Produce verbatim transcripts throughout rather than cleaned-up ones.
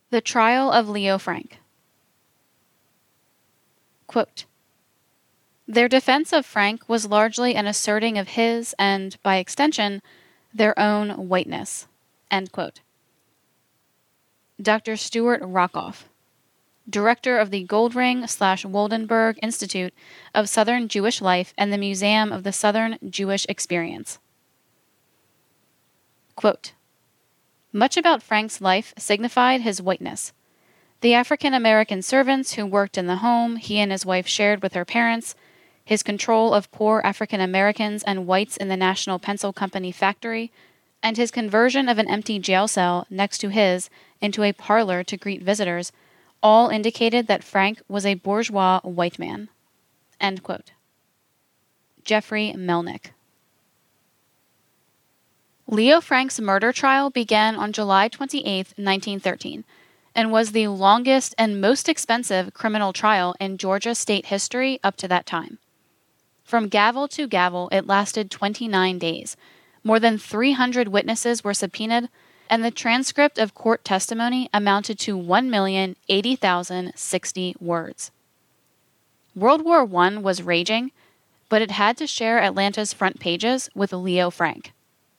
The trial of Leo Frank. Quote, their defense of Frank was largely an asserting of his and, by extension, their own whiteness. End quote. Doctor Stuart Rockoff, director of the Goldring slash Woldenberg Institute of Southern Jewish Life and the Museum of the Southern Jewish Experience. Quote, much about Frank's life signified his whiteness. The African-American servants who worked in the home he and his wife shared with her parents, his control of poor African-Americans and whites in the National Pencil Company factory, and his conversion of an empty jail cell next to his into a parlor to greet visitors, all indicated that Frank was a bourgeois white man. End quote. Jeffrey Melnick. Leo Frank's murder trial began on July twenty-eighth, nineteen thirteen, and was the longest and most expensive criminal trial in Georgia state history up to that time. From gavel to gavel, it lasted twenty-nine days. More than three hundred witnesses were subpoenaed, and the transcript of court testimony amounted to one million eighty thousand sixty words. World War One was raging, but it had to share Atlanta's front pages with Leo Frank.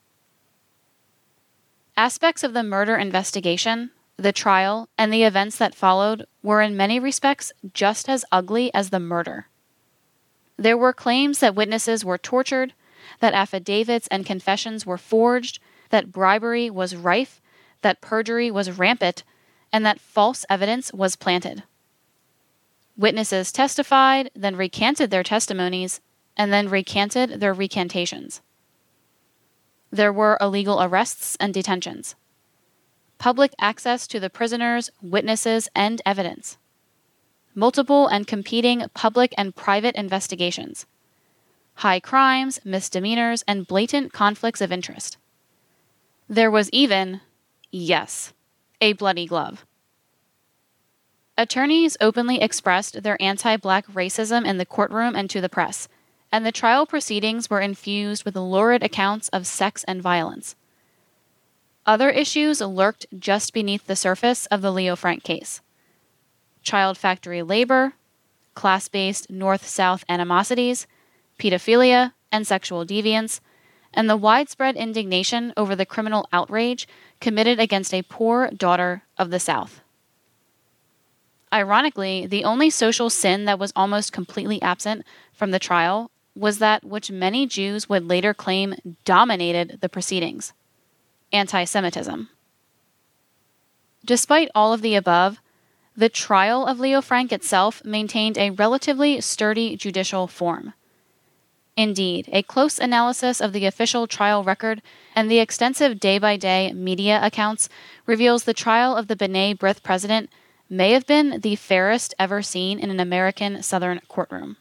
Aspects of the murder investigation, the trial, and the events that followed were in many respects just as ugly as the murder. There were claims that witnesses were tortured, that affidavits and confessions were forged, that bribery was rife, that perjury was rampant, and that false evidence was planted. Witnesses testified, then recanted their testimonies, and then recanted their recantations. There were illegal arrests and detentions. Public access to the prisoners, witnesses, and evidence. Multiple and competing public and private investigations. High crimes, misdemeanors, and blatant conflicts of interest. There was even, yes, a bloody glove. Attorneys openly expressed their anti-black racism in the courtroom and to the press, and the trial proceedings were infused with lurid accounts of sex and violence. Other issues lurked just beneath the surface of the Leo Frank case. Child factory labor, class-based North-South animosities, pedophilia, and sexual deviance, and the widespread indignation over the criminal outrage committed against a poor daughter of the South. Ironically, the only social sin that was almost completely absent from the trial was that which many Jews would later claim dominated the proceedings: anti-Semitism. Despite all of the above, the trial of Leo Frank itself maintained a relatively sturdy judicial form. Indeed, a close analysis of the official trial record and the extensive day-by-day media accounts reveals the trial of the B'nai B'rith president may have been the fairest ever seen in an American Southern courtroom.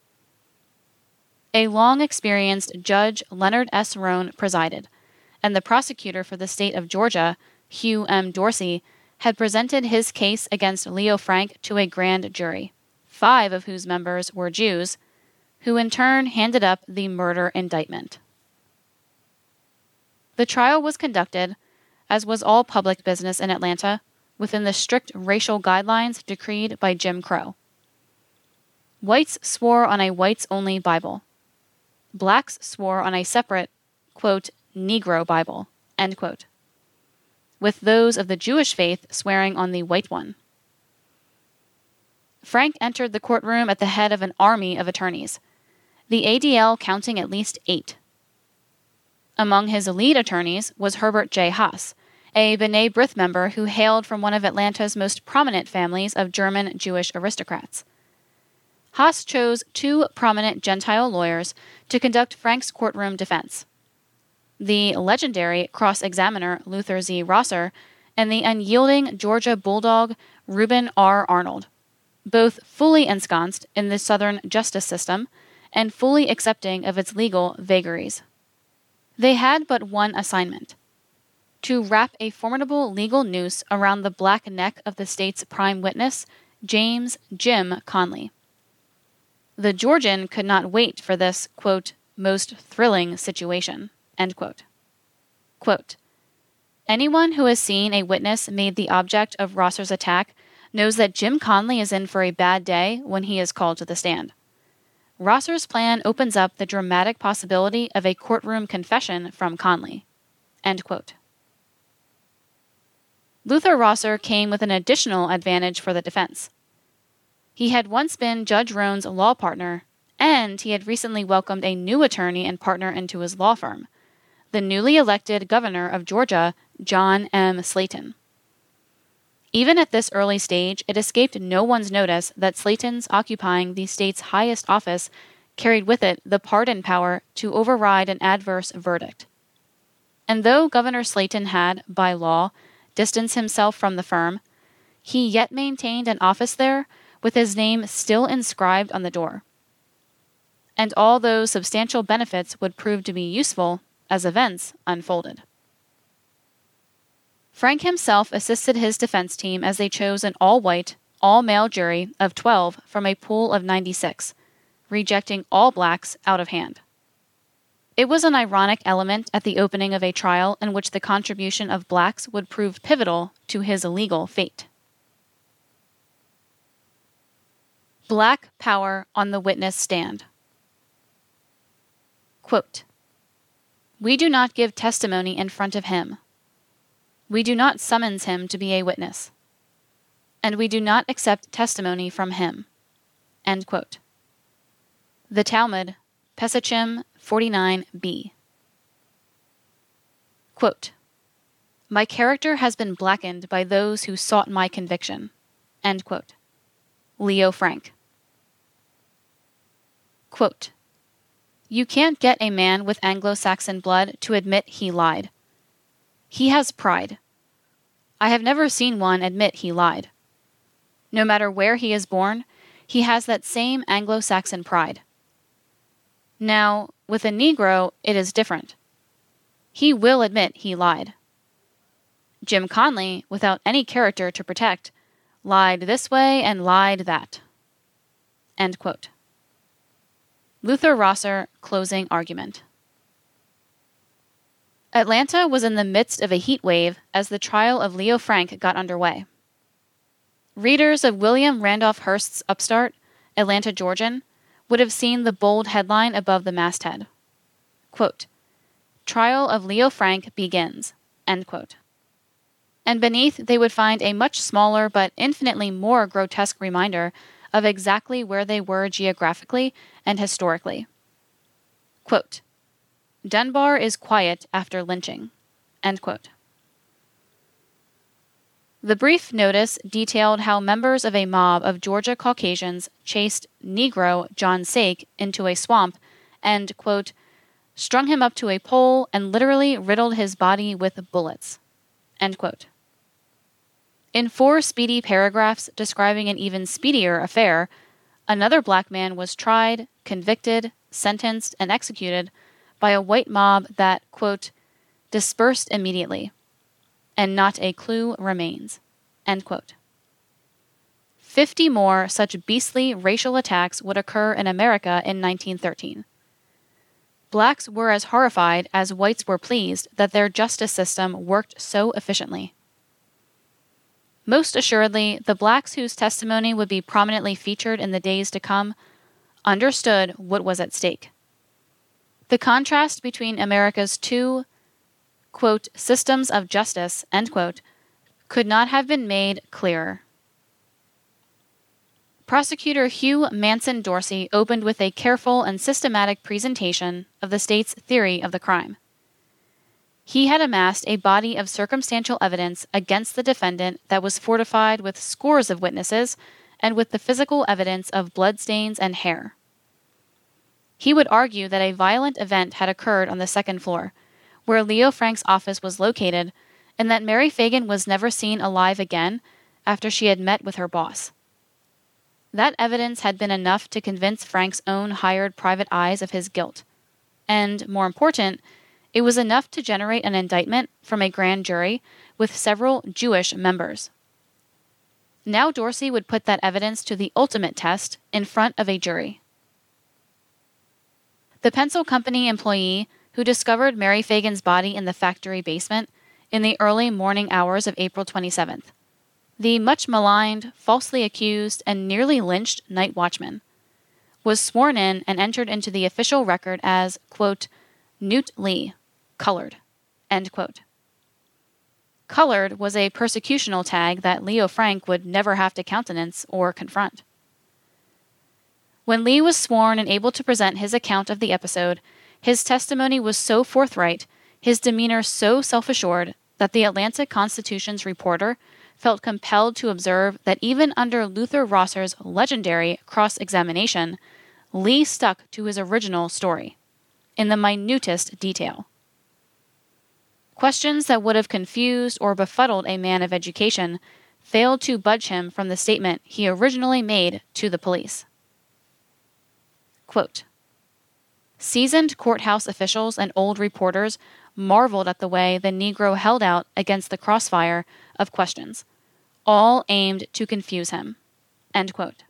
A long-experienced Judge Leonard S. Roan presided, and the prosecutor for the state of Georgia, Hugh M. Dorsey, had presented his case against Leo Frank to a grand jury, five of whose members were Jews, who in turn handed up the murder indictment. The trial was conducted, as was all public business in Atlanta, within the strict racial guidelines decreed by Jim Crow. Whites swore on a whites-only Bible. Blacks swore on a separate, quote, Negro Bible, end quote, with those of the Jewish faith swearing on the white one. Frank entered the courtroom at the head of an army of attorneys, the A D L counting at least eight. Among his lead attorneys was Herbert J. Haas, a B'nai B'rith member who hailed from one of Atlanta's most prominent families of German Jewish aristocrats. Haas chose two prominent Gentile lawyers to conduct Frank's courtroom defense: the legendary cross-examiner Luther Z. Rosser and the unyielding Georgia Bulldog Reuben R. Arnold, both fully ensconced in the Southern justice system and fully accepting of its legal vagaries. They had but one assignment: to wrap a formidable legal noose around the black neck of the state's prime witness, James Jim Conley. The Georgian could not wait for this, quote, most thrilling situation, end quote. Quote, Anyone who has seen a witness made the object of Rosser's attack knows that Jim Conley is in for a bad day when he is called to the stand. Rosser's plan opens up the dramatic possibility of a courtroom confession from Conley." End quote. Luther Rosser came with an additional advantage for the defense. He had once been Judge Roan's law partner, and he had recently welcomed a new attorney and partner into his law firm, the newly elected governor of Georgia, John M. Slayton. Even at this early stage, it escaped no one's notice that Slayton's occupying the state's highest office carried with it the pardon power to override an adverse verdict. And though Governor Slayton had, by law, distanced himself from the firm, he yet maintained an office there with his name still inscribed on the door. And all those substantial benefits would prove to be useful as events unfolded. Frank himself assisted his defense team as they chose an all-white, all-male jury of twelve from a pool of ninety-six, rejecting all blacks out of hand. It was an ironic element at the opening of a trial in which the contribution of blacks would prove pivotal to his legal fate. Black power on the witness stand. Quote, "We do not give testimony in front of him. We do not summons him to be a witness. And we do not accept testimony from him." End quote. The Talmud, Pesachim forty-nine b. Quote, "My character has been blackened by those who sought my conviction." End quote. Leo Frank. Quote, "You can't get a man with Anglo-Saxon blood to admit he lied. He has pride. I have never seen one admit he lied. No matter where he is born, he has that same Anglo-Saxon pride. Now, with a Negro, it is different. He will admit he lied. Jim Conley, without any character to protect, lied this way and lied that." End quote. Luther Rosser, closing argument. Atlanta was in the midst of a heat wave as the trial of Leo Frank got underway. Readers of William Randolph Hearst's Upstart, Atlanta Georgian, would have seen the bold headline above the masthead. Quote, "Trial of Leo Frank begins." End quote. And beneath they would find a much smaller but infinitely more grotesque reminder of exactly where they were geographically and historically. Quote, "Dunbar is quiet after lynching." End quote. The brief notice detailed how members of a mob of Georgia Caucasians chased Negro John Sake into a swamp and, quote, "strung him up to a pole and literally riddled his body with bullets." End quote. In four speedy paragraphs describing an even speedier affair, another black man was tried, convicted, sentenced, and executed by a white mob that, quote, "dispersed immediately, and not a clue remains." End quote. Fifty more such beastly racial attacks would occur in America in nineteen thirteen. Blacks were as horrified as whites were pleased that their justice system worked so efficiently. Most assuredly, the blacks whose testimony would be prominently featured in the days to come understood what was at stake. The contrast between America's two, quote, "systems of justice," end quote, could not have been made clearer. Prosecutor Hugh Manson Dorsey opened with a careful and systematic presentation of the state's theory of the crime. He had amassed a body of circumstantial evidence against the defendant that was fortified with scores of witnesses and with the physical evidence of bloodstains and hair. He would argue that a violent event had occurred on the second floor, where Leo Frank's office was located, and that Mary Fagan was never seen alive again after she had met with her boss. That evidence had been enough to convince Frank's own hired private eyes of his guilt. And, more important, it was enough to generate an indictment from a grand jury with several Jewish members. Now Dorsey would put that evidence to the ultimate test in front of a jury. The pencil company employee who discovered Mary Fagan's body in the factory basement in the early morning hours of April twenty-seventh. The much maligned, falsely accused, and nearly lynched night watchman was sworn in and entered into the official record as, quote, Newt Lee, colored, end quote. Colored was a persecutional tag that Leo Frank would never have to countenance or confront. When Lee was sworn and able to present his account of the episode, his testimony was so forthright, his demeanor so self-assured, that the Atlanta Constitution's reporter felt compelled to observe that even under Luther Rosser's legendary cross-examination, Lee stuck to his original story, in the minutest detail. Questions that would have confused or befuddled a man of education failed to budge him from the statement he originally made to the police. Quote, seasoned courthouse officials and old reporters marveled at the way the Negro held out against the crossfire of questions, all aimed to confuse him. End quote.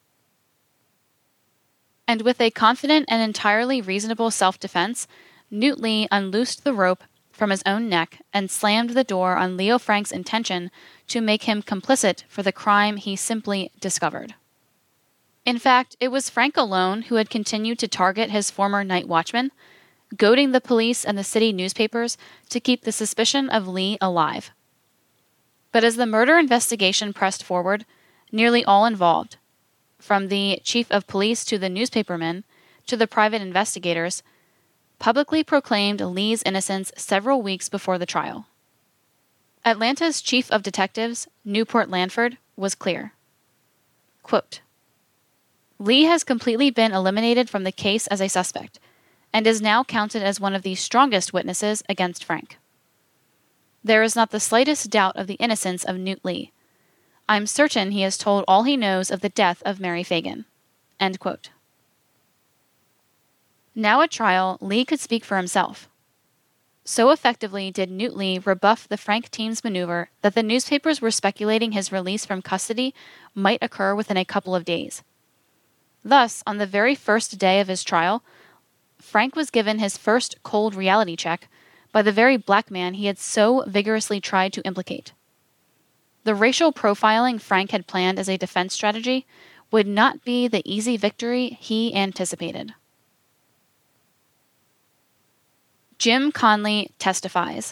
And with a confident and entirely reasonable self-defense, Newt Lee unloosed the rope from his own neck and slammed the door on Leo Frank's intention to make him complicit for the crime he simply discovered. In fact, it was Frank alone who had continued to target his former night watchman, goading the police and the city newspapers to keep the suspicion of Lee alive. But as the murder investigation pressed forward, nearly all involved, from the chief of police to the newspapermen to the private investigators, publicly proclaimed Lee's innocence several weeks before the trial. Atlanta's chief of detectives, Newport Lanford, was clear. Quote, Lee has completely been eliminated from the case as a suspect, and is now counted as one of the strongest witnesses against Frank. There is not the slightest doubt of the innocence of Newt Lee. I'm certain he has told all he knows of the death of Mary Fagan. End quote. Now at trial, Lee could speak for himself. So effectively did Newt Lee rebuff the Frank team's maneuver that the newspapers were speculating his release from custody might occur within a couple of days. Thus, on the very first day of his trial, Frank was given his first cold reality check by the very black man he had so vigorously tried to implicate. The racial profiling Frank had planned as a defense strategy would not be the easy victory he anticipated. Jim Conley testifies.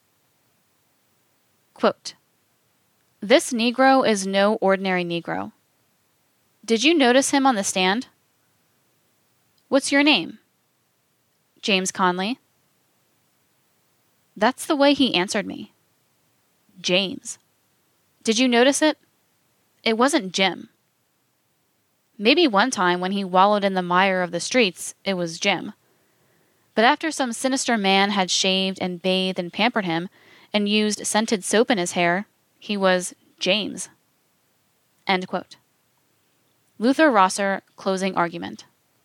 Quote, this Negro is no ordinary Negro. Did you notice him on the stand? What's your name? James Conley. That's the way he answered me. James. Did you notice it? It wasn't Jim. Maybe one time when he wallowed in the mire of the streets, it was Jim. But after some sinister man had shaved and bathed and pampered him and used scented soap in his hair, he was James. End quote. Luther Rosser, closing argument.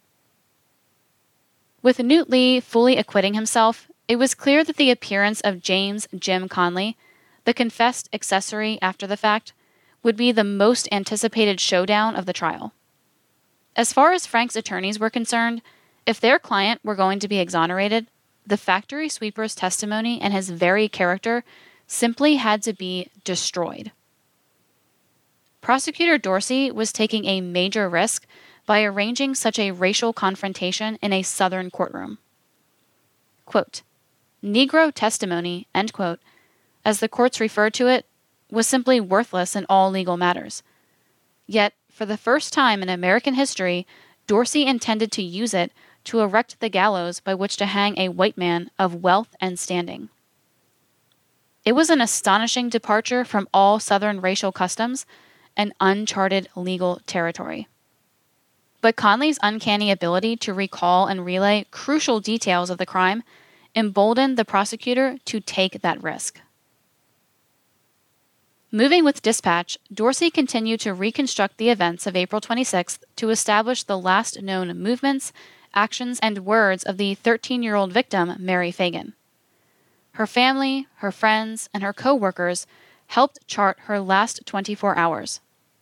With Newt Lee fully acquitting himself, it was clear that the appearance of James Jim Conley, the confessed accessory after the fact, would be the most anticipated showdown of the trial. As far as Frank's attorneys were concerned, if their client were going to be exonerated, the factory sweeper's testimony and his very character simply had to be destroyed. Prosecutor Dorsey was taking a major risk by arranging such a racial confrontation in a Southern courtroom. Quote, Negro testimony, end quote, as the courts referred to it, was simply worthless in all legal matters. Yet, for the first time in American history, Dorsey intended to use it to erect the gallows by which to hang a white man of wealth and standing. It was an astonishing departure from all Southern racial customs and uncharted legal territory. But Conley's uncanny ability to recall and relay crucial details of the crime emboldened the prosecutor to take that risk. Moving with dispatch, Dorsey continued to reconstruct the events of April twenty-sixth to establish the last known movements, actions, and words of the thirteen-year-old victim, Mary Fagan. Her family, her friends, and her co-workers helped chart her last twenty-four hours.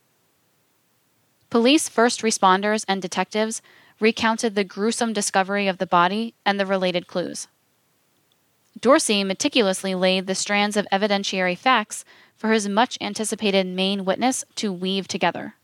Police first responders and detectives recounted the gruesome discovery of the body and the related clues. Dorsey meticulously laid the strands of evidentiary facts for his much-anticipated main witness to weave together.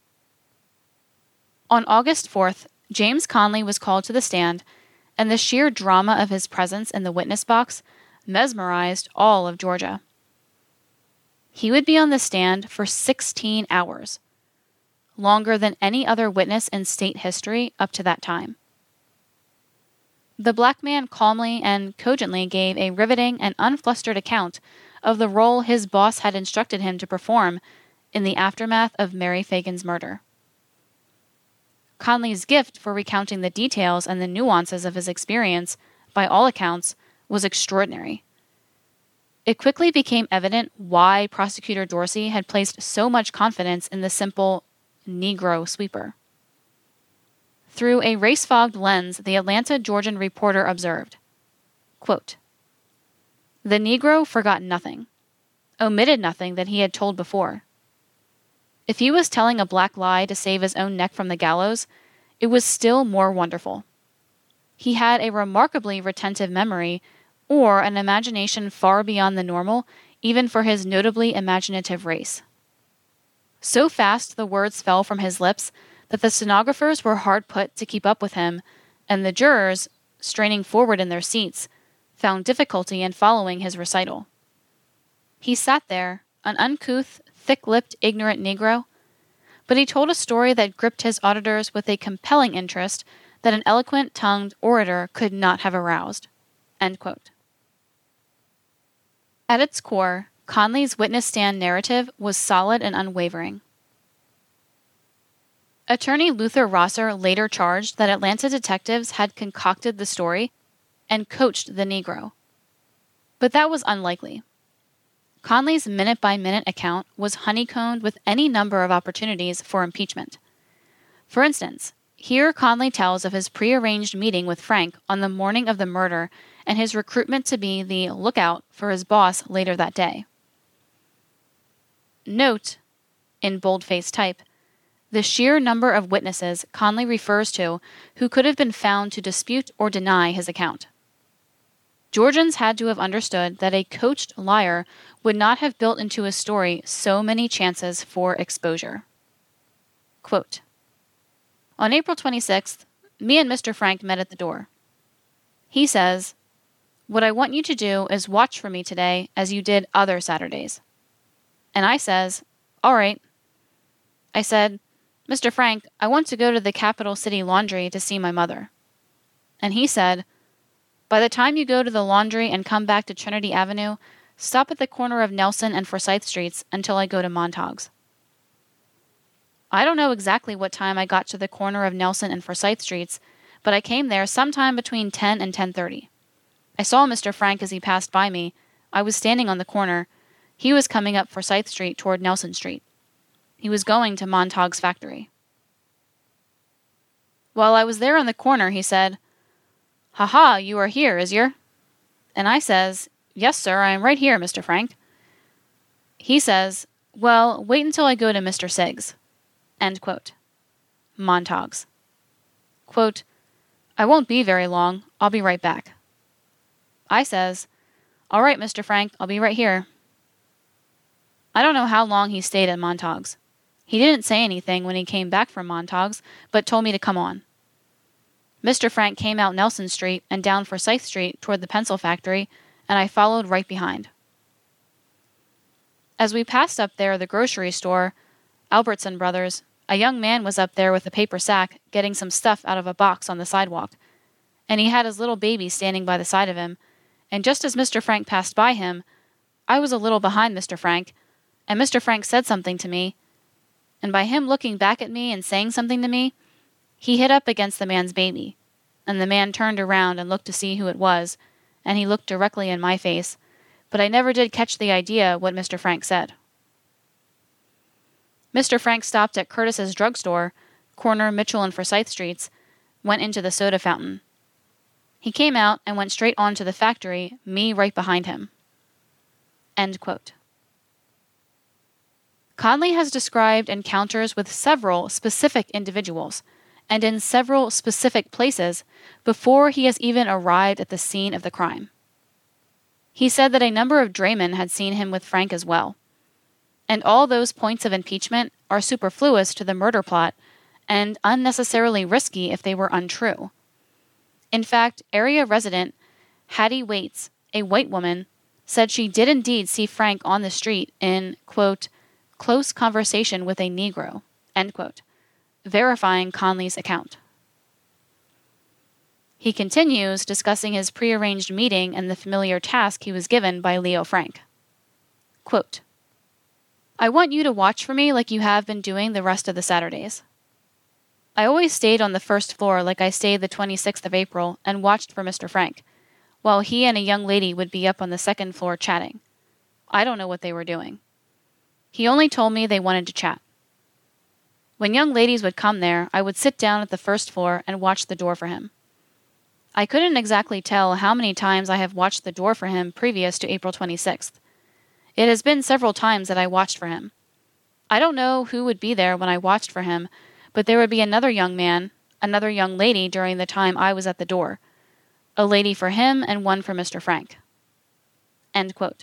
On August fourth, James Conley was called to the stand, and the sheer drama of his presence in the witness box mesmerized all of Georgia. He would be on the stand for sixteen hours, longer than any other witness in state history up to that time. The black man calmly and cogently gave a riveting and unflustered account of the role his boss had instructed him to perform in the aftermath of Mary Fagan's murder. Conley's gift for recounting the details and the nuances of his experience, by all accounts, was extraordinary. It quickly became evident why Prosecutor Dorsey had placed so much confidence in the simple Negro sweeper. Through a race-fogged lens, the Atlanta Georgian reporter observed, quote, "The Negro forgot nothing, omitted nothing that he had told before. If he was telling a black lie to save his own neck from the gallows, it was still more wonderful. He had a remarkably retentive memory, or an imagination far beyond the normal, even for his notably imaginative race. So fast the words fell from his lips that the stenographers were hard put to keep up with him, and the jurors, straining forward in their seats, found difficulty in following his recital. He sat there, an uncouth, thick-lipped, ignorant Negro, but he told a story that gripped his auditors with a compelling interest that an eloquent-tongued orator could not have aroused." End quote. At its core, Conley's witness stand narrative was solid and unwavering. Attorney Luther Rosser later charged that Atlanta detectives had concocted the story and coached the Negro. But that was unlikely. Conley's minute-by-minute account was honeycombed with any number of opportunities for impeachment. For instance, here Conley tells of his prearranged meeting with Frank on the morning of the murder and his recruitment to be the lookout for his boss later that day. Note, in bold-faced type, the sheer number of witnesses Conley refers to who could have been found to dispute or deny his account. Georgians had to have understood that a coached liar would not have built into a story so many chances for exposure. Quote, "On April twenty-sixth, me and Mister Frank met at the door. He says, 'What I want you to do is watch for me today as you did other Saturdays.' And I says, 'All right.' I said, 'Mister Frank, I want to go to the Capital City Laundry to see my mother.' And he said, 'By the time you go to the laundry and come back to Trinity Avenue, stop at the corner of Nelson and Forsyth Streets until I go to Montague's.' I don't know exactly what time I got to the corner of Nelson and Forsyth Streets, but I came there sometime between ten and ten thirty. I saw Mister Frank as he passed by me. I was standing on the corner. He was coming up Forsyth Street toward Nelson Street. He was going to Montague's factory. While I was there on the corner, he said, 'Ha ha, you are here, is yer?' And I says, 'Yes, sir, I am right here, Mister Frank.' He says, 'Well, wait until I go to Mister Siggs.'" End quote. Montague's. Quote, "I won't be very long. I'll be right back." I says, "All right, Mister Frank, I'll be right here." I don't know how long he stayed at Montague's. He didn't say anything when he came back from Montague's, but told me to come on. Mister Frank came out Nelson Street and down Forsyth Street toward the pencil factory, and I followed right behind. As we passed up there the grocery store, Albertson Brothers, a young man was up there with a paper sack getting some stuff out of a box on the sidewalk, and he had his little baby standing by the side of him, and just as Mister Frank passed by him, I was a little behind Mister Frank, and Mister Frank said something to me, and by him looking back at me and saying something to me, he hit up against the man's baby, and the man turned around and looked to see who it was, and he looked directly in my face, but I never did catch the idea what Mister Frank said. Mister Frank stopped at Curtis's drugstore, corner Mitchell and Forsyth Streets, went into the soda fountain. He came out and went straight on to the factory, me right behind him." End quote. Conley has described encounters with several specific individuals, and in several specific places, before he has even arrived at the scene of the crime. He said that a number of draymen had seen him with Frank as well. And all those points of impeachment are superfluous to the murder plot and unnecessarily risky if they were untrue. In fact, area resident Hattie Waits, a white woman, said she did indeed see Frank on the street in, quote, close conversation with a Negro, end quote, verifying Conley's account. He continues discussing his prearranged meeting and the familiar task he was given by Leo Frank. Quote, I want you to watch for me like you have been doing the rest of the Saturdays. I always stayed on the first floor like I stayed the twenty-sixth of April and watched for Mister Frank, while he and a young lady would be up on the second floor chatting. I don't know what they were doing. He only told me they wanted to chat. When young ladies would come there, I would sit down at the first floor and watch the door for him. I couldn't exactly tell how many times I have watched the door for him previous to April twenty-sixth. It has been several times that I watched for him. I don't know who would be there when I watched for him, but there would be another young man, another young lady during the time I was at the door. A lady for him and one for Mister Frank. End quote.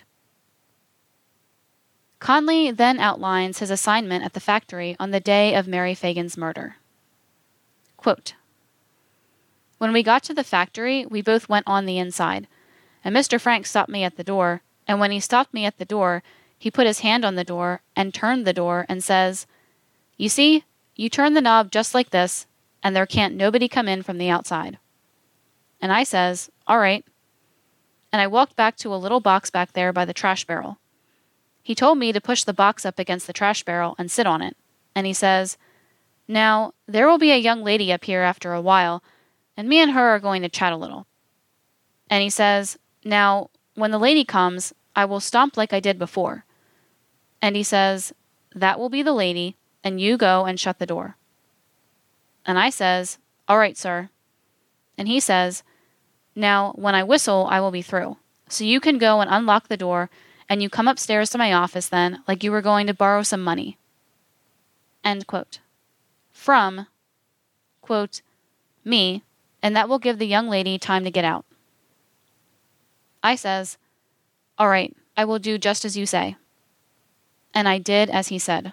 Conley then outlines his assignment at the factory on the day of Mary Fagan's murder. Quote, when we got to the factory, we both went on the inside, and Mister Frank stopped me at the door, and when he stopped me at the door, he put his hand on the door and turned the door and says, you see, you turn the knob just like this, and there can't nobody come in from the outside. And I says, all right. And I walked back to a little box back there by the trash barrel. He told me to push the box up against the trash barrel and sit on it. And he says, now, there will be a young lady up here after a while, and me and her are going to chat a little. And he says, now, when the lady comes, I will stomp like I did before. And he says, that will be the lady, and you go and shut the door. And I says, all right, sir. And he says, now, when I whistle, I will be through. So you can go and unlock the door, and you come upstairs to my office then, like you were going to borrow some money. End quote. From, quote, me, and that will give the young lady time to get out. I says, all right, I will do just as you say. And I did as he said.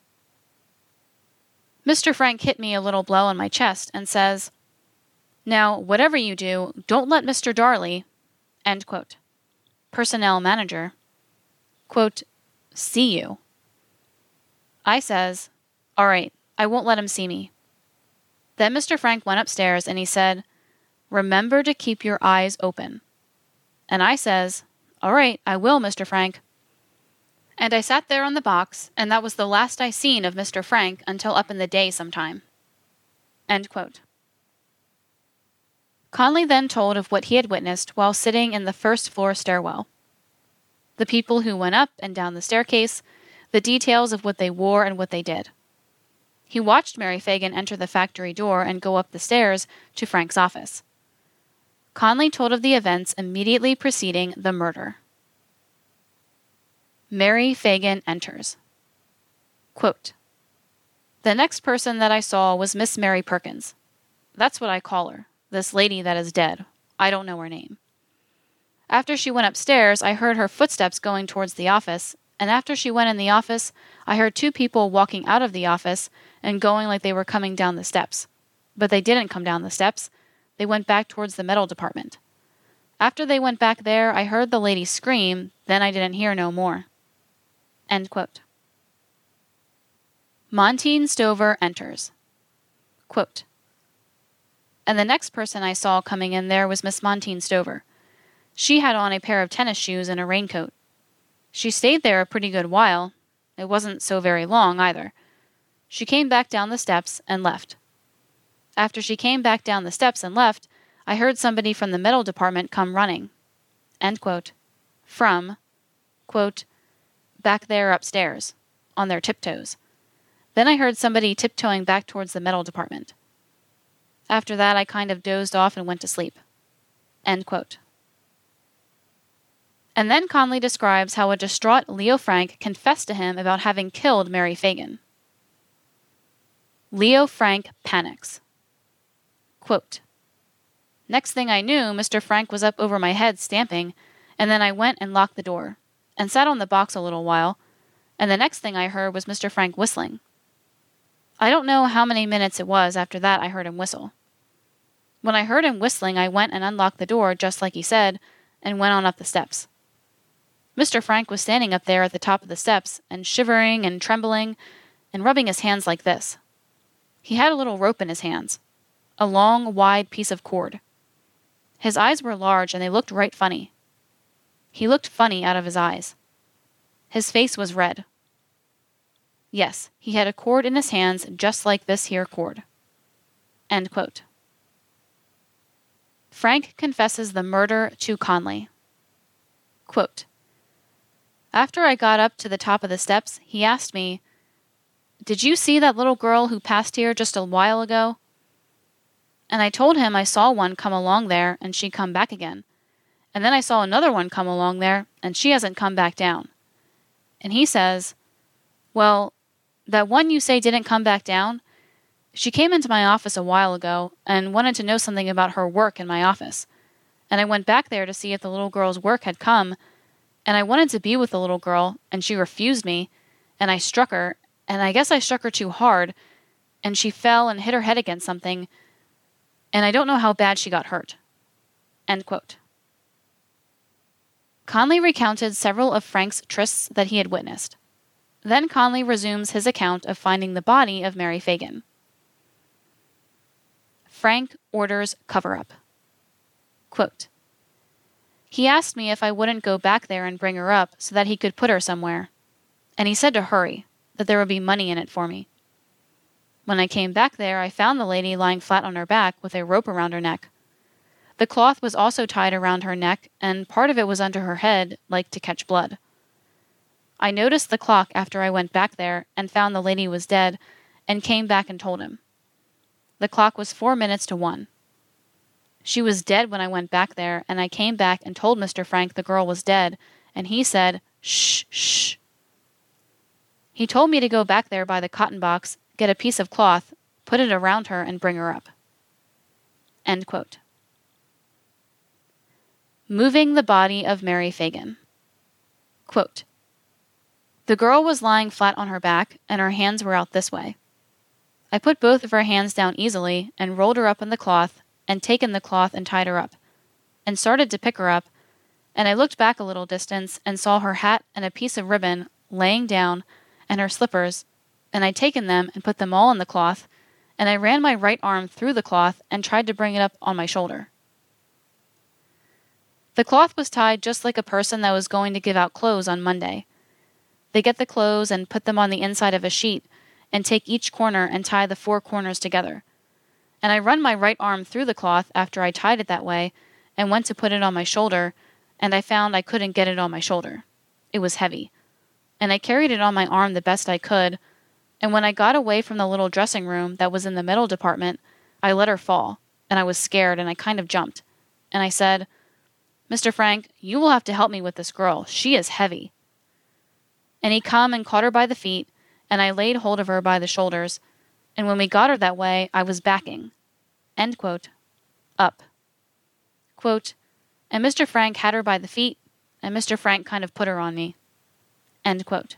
Mister Frank hit me a little blow on my chest and says, now, whatever you do, don't let Mister Darley, end quote, personnel manager, quote, see you. I says, all right, I won't let him see me. Then Mister Frank went upstairs and he said, remember to keep your eyes open. And I says, all right, I will, Mister Frank. And I sat there on the box, and that was the last I seen of Mister Frank until up in the day sometime. End quote. Conley then told of what he had witnessed while sitting in the first floor stairwell. The people who went up and down the staircase, the details of what they wore and what they did. He watched Mary Fagan enter the factory door and go up the stairs to Frank's office. Conley told of the events immediately preceding the murder. Mary Fagan enters. Quote, the next person that I saw was Miss Mary Perkins. That's what I call her, this lady that is dead. I don't know her name. After she went upstairs, I heard her footsteps going towards the office, and after she went in the office, I heard two people walking out of the office and going like they were coming down the steps. But they didn't come down the steps. They went back towards the metal department. After they went back there, I heard the lady scream, then I didn't hear no more. End quote. Montine Stover enters. Quote, and the next person I saw coming in there was Miss Montine Stover. She had on a pair of tennis shoes and a raincoat. She stayed there a pretty good while. It wasn't so very long, either. She came back down the steps and left. After she came back down the steps and left, I heard somebody from the metal department come running. End quote. From, quote, back there upstairs, on their tiptoes. Then I heard somebody tiptoeing back towards the metal department. After that, I kind of dozed off and went to sleep. End quote. And then Conley describes how a distraught Leo Frank confessed to him about having killed Mary Fagan. Leo Frank panics. Quote, next thing I knew, Mister Frank was up over my head stamping, And then I went and locked the door, and sat on the box a little while, and the next thing I heard was Mister Frank whistling. I don't know how many minutes it was after that I heard him whistle. When I heard him whistling, I went and unlocked the door just like he said, and went on up the steps. Mister Frank was standing up there at the top of the steps, and shivering and trembling, and rubbing his hands like this. He had a little rope in his hands, a long, wide piece of cord. His eyes were large, and they looked right funny. He looked funny out of his eyes. His face was red. Yes, he had a cord in his hands just like this here cord. End quote. Frank confesses the murder to Conley. Quote, after I got up to the top of the steps, he asked me, "Did you see that little girl who passed here just a while ago?" And I told him I saw one come along there and she come back again. And then I saw another one come along there and she hasn't come back down. And he says, well, that one you say didn't come back down? She came into my office a while ago and wanted to know something about her work in my office. And I went back there to see if the little girl's work had come, and I wanted to be with the little girl, and she refused me, and I struck her, and I guess I struck her too hard, and she fell and hit her head against something, and I don't know how bad she got hurt. End quote. Conley recounted several of Frank's trysts that he had witnessed. Then Conley resumes his account of finding the body of Mary Fagan. Frank orders cover-up. Quote, he asked me if I wouldn't go back there and bring her up so that he could put her somewhere, and he said to hurry, that there would be money in it for me. When I came back there, I found the lady lying flat on her back with a rope around her neck. The cloth was also tied around her neck, and part of it was under her head, like to catch blood. I noticed the clock after I went back there and found the lady was dead, and came back and told him. The clock was four minutes to one. She was dead when I went back there, and I came back and told Mister Frank the girl was dead, and he said, shh, shh. He told me to go back there by the cotton box, get a piece of cloth, put it around her, and bring her up. End quote. Moving the body of Mary Fagan. Quote, the girl was lying flat on her back, and her hands were out this way. I put both of her hands down easily and rolled her up in the cloth and taken the cloth and tied her up, and started to pick her up, and I looked back a little distance and saw her hat and a piece of ribbon laying down and her slippers, and I'd taken them and put them all in the cloth, and I ran my right arm through the cloth and tried to bring it up on my shoulder. The cloth was tied just like a person that was going to give out clothes on Monday. They get the clothes and put them on the inside of a sheet, and take each corner and tie the four corners together. And I run my right arm through the cloth after I tied it that way, and went to put it on my shoulder, and I found I couldn't get it on my shoulder. It was heavy. And I carried it on my arm the best I could, and when I got away from the little dressing room that was in the middle department, I let her fall, and I was scared, and I kind of jumped. And I said, Mister Frank, you will have to help me with this girl. She is heavy. And he come and caught her by the feet, and I laid hold of her by the shoulders, and when we got her that way, I was backing. End quote. Up. Quote, and Mister Frank had her by the feet, and Mister Frank kind of put her on me. End quote.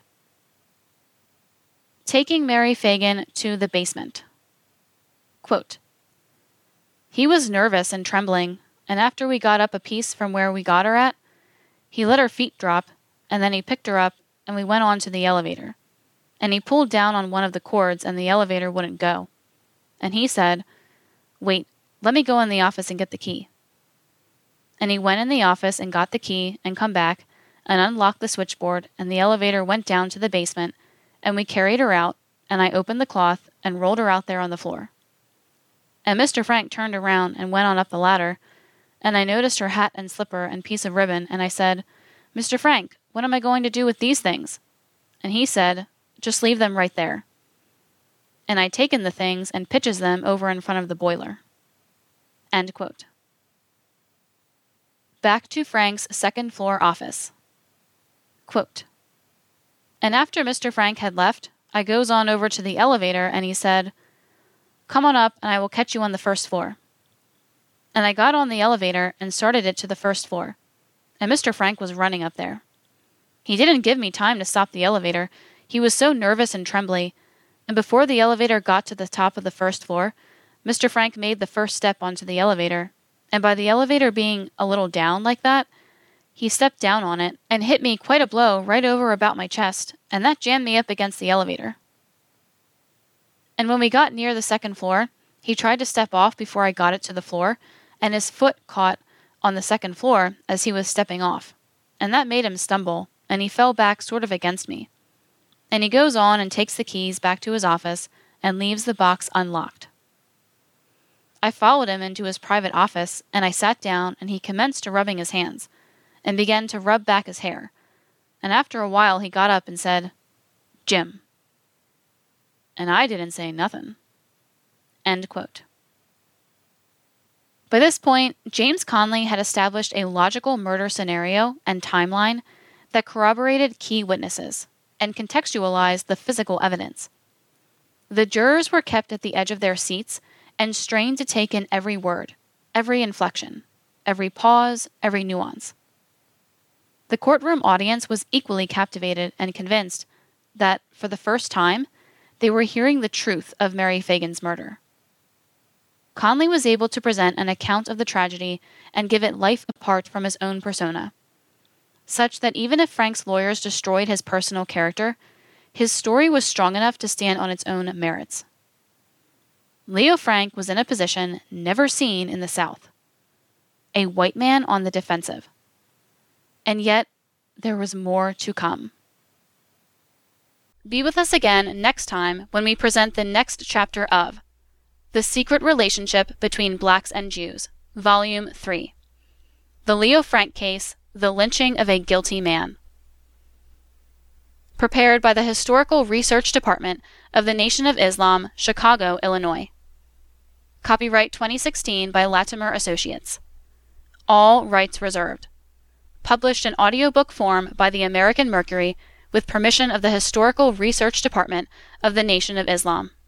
Taking Mary Fagan to the basement. Quote, he was nervous and trembling, and after we got up a piece from where we got her at, he let her feet drop, and then he picked her up, and we went on to the elevator. And he pulled down on one of the cords, and the elevator wouldn't go. And he said, wait, let me go in the office and get the key. And he went in the office and got the key and come back and unlocked the switchboard, and the elevator went down to the basement, and we carried her out, and I opened the cloth and rolled her out there on the floor. And Mister Frank turned around and went on up the ladder, and I noticed her hat and slipper and piece of ribbon, and I said, Mister Frank, what am I going to do with these things? And he said, just leave them right there. And I'd taken the things and pitches them over in front of the boiler. End quote. Back to Frank's second floor office. Quote, and after Mister Frank had left, I goes on over to the elevator and he said, come on up and I will catch you on the first floor. And I got on the elevator and started it to the first floor. and Mister Frank was running up there. He didn't give me time to stop the elevator. He was so nervous and trembly, and before the elevator got to the top of the first floor, Mister Frank made the first step onto the elevator, and by the elevator being a little down like that, he stepped down on it and hit me quite a blow right over about my chest, and that jammed me up against the elevator. And when we got near the second floor, he tried to step off before I got it to the floor, and his foot caught on the second floor as he was stepping off, and that made him stumble, and he fell back sort of against me. And he goes on and takes the keys back to his office and leaves the box unlocked. I followed him into his private office, and I sat down, and he commenced to rubbing his hands, and began to rub back his hair, and after a while he got up and said, "Jim." And I didn't say nothing. End quote. By this point, James Conley had established a logical murder scenario and timeline that corroborated key witnesses and contextualized the physical evidence. The jurors were kept at the edge of their seats and strained to take in every word, every inflection, every pause, every nuance. The courtroom audience was equally captivated and convinced that, for the first time, they were hearing the truth of Mary Fagan's murder. Conley was able to present an account of the tragedy and give it life apart from his own persona, such that even if Frank's lawyers destroyed his personal character, his story was strong enough to stand on its own merits. Leo Frank was in a position never seen in the South. A white man on the defensive. And yet, there was more to come. Be with us again next time when we present the next chapter of The Secret Relationship Between Blacks and Jews, Volume three. The Leo Frank Case, The Lynching of a Guilty Man. Prepared by the Historical Research Department of the Nation of Islam, Chicago, Illinois. Copyright twenty sixteen by Latimer Associates. All rights reserved. Published in audiobook form by the American Mercury with permission of the Historical Research Department of the Nation of Islam.